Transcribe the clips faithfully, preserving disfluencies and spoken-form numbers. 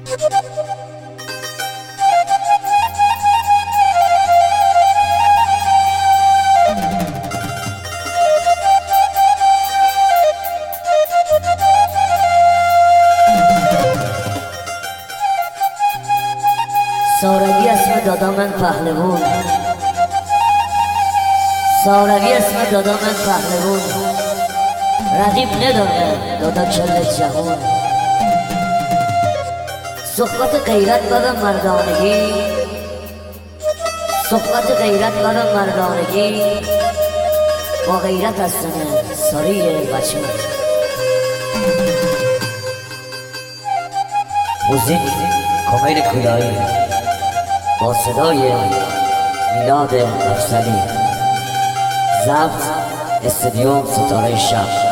سارگی اسم دادا من پهلوون، سارگی اسم دادا من پهلوون، رقیب نداره دادا کل جهون. صحبت غیرت برای مردانگی، صحبت غیرت برای مردانگی، با غیرت از سنه ساری بچون. موزیک کمیل کودایی با صدای میلاد افضلی، ضبط استودیو ستاره شب.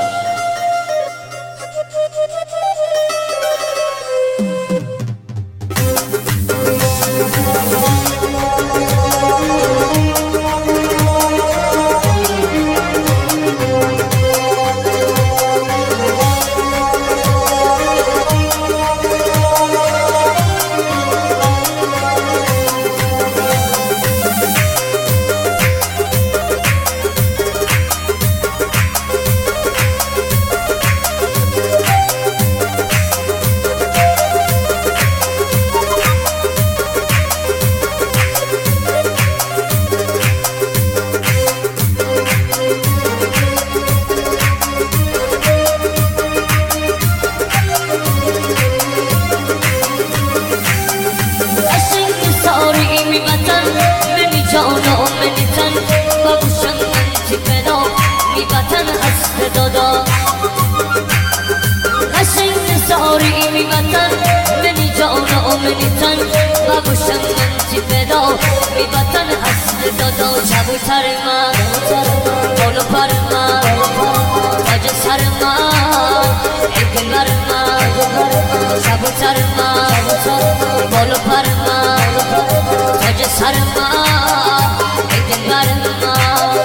کبوتر من بالو پر من تاج سر من ای دلبر من کبوتر من بالو پر من تاج سر من ای دلبر من.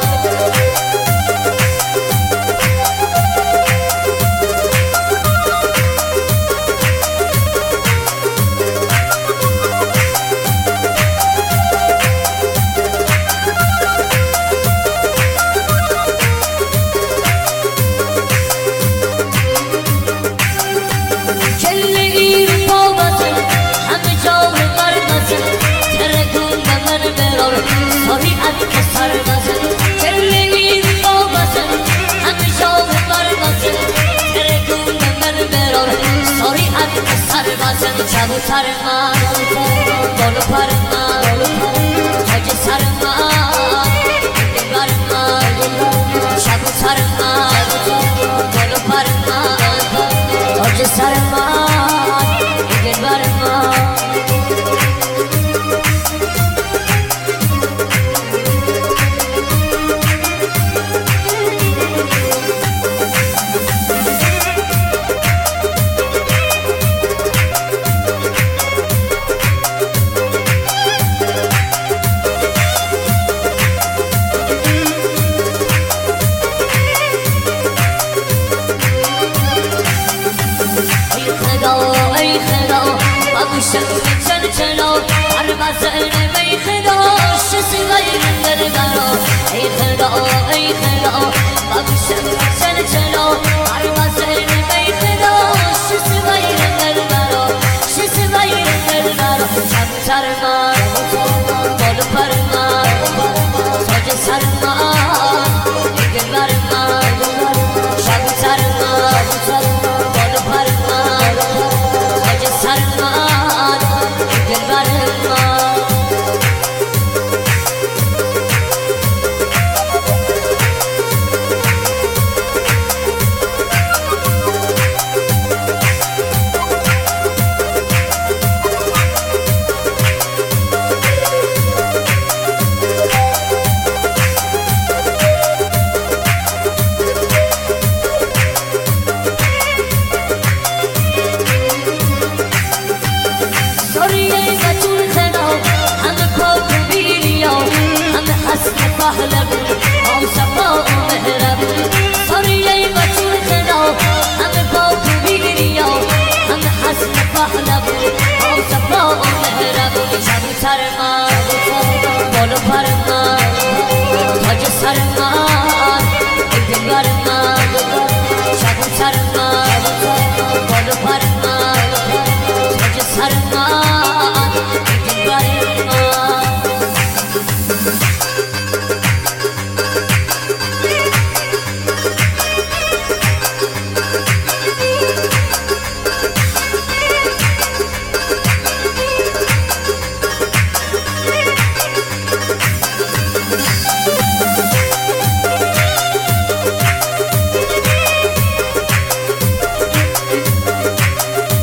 کبوتر من بالو پر من تاج سر من دلبر من کبوتر من بالو پر من تاج سر من دلبر من. ای خدا شسی غیر در برا ای خدا ای خدا بابوشم چن چنا هر واسه ای خدا شسی غیر در برا شسی غیر در برا کبوتر من بالو پر من تاج سر من ای دلبر من کبوتر من بالو پر من تاج سر من ای دلبر من.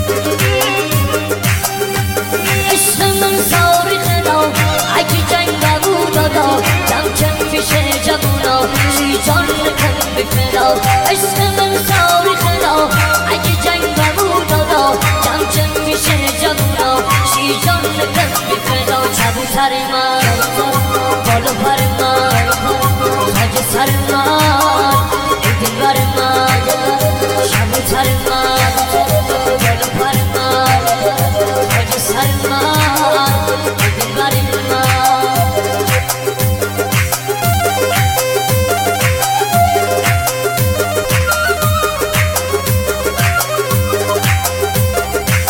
عشق من صاریخنا اگه جنگ بودا جم جم پیش جوونا شی جان کن بفدا عشق من صاریخنا اگه جنگ بودا جم جم پیش جوونا شی جان کن بفدا کبوتر من بالا پر من تاج سر من ای دلبر من کبوتر من بالا پر من تاج سر من ای دلبر من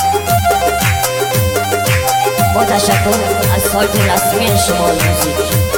با تشکر از سایت رسمی شمال موزیک